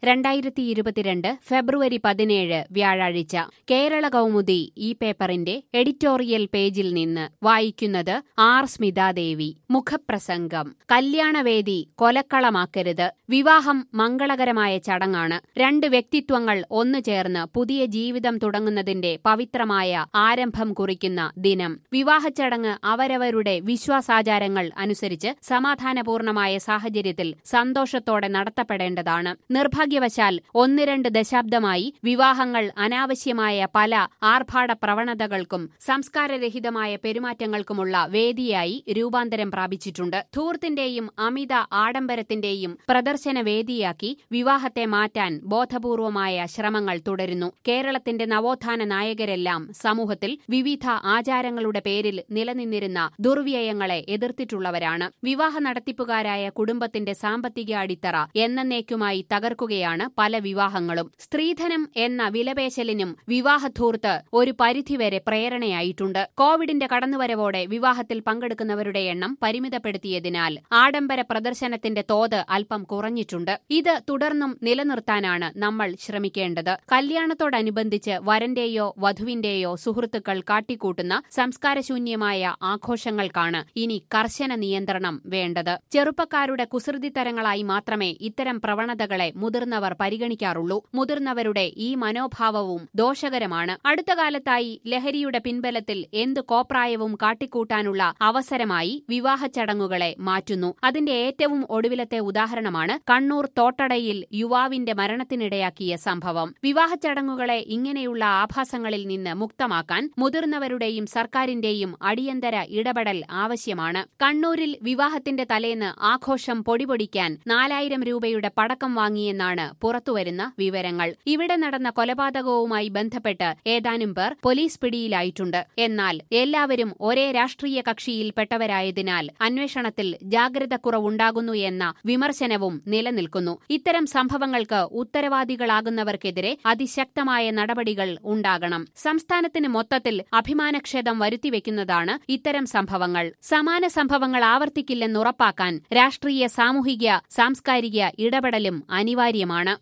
2022 ഫെബ്രുവരി 17 വ്യാഴാഴ്ച കേരള കൗമുദി ഈ പേപ്പറിന്റെ എഡിറ്റോറിയൽ പേജിൽ നിന്ന് വായിക്കുന്നത് ആർ സ്മിതാദേവി. മുഖപ്രസംഗം. കല്യാണവേദി കൊലക്കളമാക്കരുത്. വിവാഹം മംഗളകരമായ ചടങ്ങാണ്. രണ്ട് വ്യക്തിത്വങ്ങൾ ഒന്നു ചേർന്ന് പുതിയ ജീവിതം തുടങ്ങുന്നതിന്റെ പവിത്രമായ ആരംഭം കുറിക്കുന്ന ദിനം. വിവാഹച്ചടങ്ങ് അവരവരുടെ വിശ്വാസാചാരങ്ങൾ അനുസരിച്ച് സമാധാനപൂർണമായ സാഹചര്യത്തിൽ സന്തോഷത്തോടെ നടത്തപ്പെടേണ്ടതാണ്. നിർഭാഗ്യവശാൽ 1-2 ദശാബ്ദമായി വിവാഹങ്ങൾ അനാവശ്യമായ പല ആർഭാട പ്രവണതകൾക്കും സംസ്കാരരഹിതമായ പെരുമാറ്റങ്ങൾക്കുമുള്ള വേദിയായി രൂപാന്തരം പ്രാപിച്ചിട്ടുണ്ട്. ധൂർത്തിന്റെയും അമിത ആഡംബരത്തിന്റെയും പ്രദർശന വേദിയാക്കി വിവാഹത്തെ മാറ്റാൻ ബോധപൂർവമായ ശ്രമങ്ങൾ തുടരുന്നു. കേരളത്തിന്റെ നവോത്ഥാന നായകരെല്ലാം സമൂഹത്തിൽ വിവിധ ആചാരങ്ങളുടെ പേരിൽ നിലനിന്നിരുന്ന ദുർവ്യയങ്ങളെ എതിർത്തിട്ടുള്ളവരാണ്. വിവാഹ നടത്തിപ്പുകാരായ കുടുംബത്തിന്റെ സാമ്പത്തിക അടിത്തറ എന്നേക്കുമായി തകർക്കുകയാണ് പല വിവാഹങ്ങളും. സ്ത്രീധനം എന്ന വിലപേശലിനും വിവാഹധൂർത്ത് ഒരു പരിധിവരെ പ്രേരണയായിട്ടുണ്ട്. കോവിഡിന്റെ കടന്നുവരവോടെ വിവാഹത്തിൽ പങ്കെടുക്കുന്നവരുടെ എണ്ണം പരിമിതപ്പെടുത്തിയതിനാൽ ആഡംബര പ്രദർശനത്തിന്റെ തോത് അല്പം കുറഞ്ഞിട്ടുണ്ട്. ഇത് തുടർന്നും നിലനിർത്താനാണ് നമ്മൾ ശ്രമിക്കേണ്ടത്. കല്യാണത്തോടനുബന്ധിച്ച് വരന്റെയോ വധുവിന്റെയോ സുഹൃത്തുക്കൾ കാട്ടിക്കൂട്ടുന്ന സംസ്കാരശൂന്യമായ ആഘോഷങ്ങൾക്കാണ് ഇനി കർശന നിയന്ത്രണം വേണ്ടത്. ചെറുപ്പക്കാരുടെ കുസൃതിത്തരങ്ങളായി മാത്രമേ ഇത്തരം പ്രവണതകളെ മുതിർന്നവർ പരിഗണിക്കാറുള്ളൂ. മുതിർന്നവരുടെ ഈ മനോഭാവവും ദോഷകരമാണ്. അടുത്ത കാലത്തായി ലഹരിയുടെ പിൻബലത്തിൽ എന്ത് കോപ്രായവും കാട്ടിക്കൂട്ടാനുള്ള അവസരമായി വിവാഹച്ചടങ്ങുകളെ മാറ്റുന്നു. അതിന്റെ ഏറ്റവും ഒടുവിലത്തെ ഉദാഹരണമാണ് കണ്ണൂർ തോട്ടടയിൽ യുവാവിന്റെ മരണത്തിനിടയാക്കിയ സംഭവം. വിവാഹച്ചടങ്ങുകളെ ഇങ്ങനെയുള്ള ആഭാസങ്ങളിൽ നിന്ന് മുക്തമാക്കാൻ മുതിർന്നവരുടെയും സർക്കാരിന്റെയും അടിയന്തര ഇടപെടൽ ആവശ്യമാണ്. കണ്ണൂരിൽ വിവാഹത്തിന്റെ തലേന്ന് ആഘോഷം പൊടിപൊടിക്കാൻ 4000 രൂപയുടെ പടക്കം വാങ്ങിയെന്നാണ് പുറത്തുവരുന്ന വിവരങ്ങൾ. ഇവിടെ നടന്ന കൊലപാതകവുമായി ബന്ധപ്പെട്ട് ഏതാനും പേർ പോലീസ് പിടിയിലായിട്ടുണ്ട്. എന്നാൽ എല്ലാവരും ഒരേ രാഷ്ട്രീയ കക്ഷിയിൽപ്പെട്ടവരായതിനാൽ അന്വേഷണത്തിൽ ജാഗ്രതക്കുറവുണ്ടാകുന്നു എന്ന വിമർശനവും നിലനിൽക്കുന്നു. ഇത്തരം സംഭവങ്ങൾക്ക് ഉത്തരവാദികളാകുന്നവർക്കെതിരെ അതിശക്തമായ നടപടികൾ ഉണ്ടാകണം. സംസ്ഥാനത്തിന് മൊത്തത്തിൽ അഭിമാനക്ഷതം വരുത്തിവെക്കുന്നതാണ് ഇത്തരം സംഭവങ്ങൾ. സമാന സംഭവങ്ങൾ ആവർത്തിക്കില്ലെന്നുറപ്പാക്കാൻ രാഷ്ട്രീയ, സാമൂഹിക, സാംസ്കാരിക ഇടപെടലും അനിവാര്യമാണ്.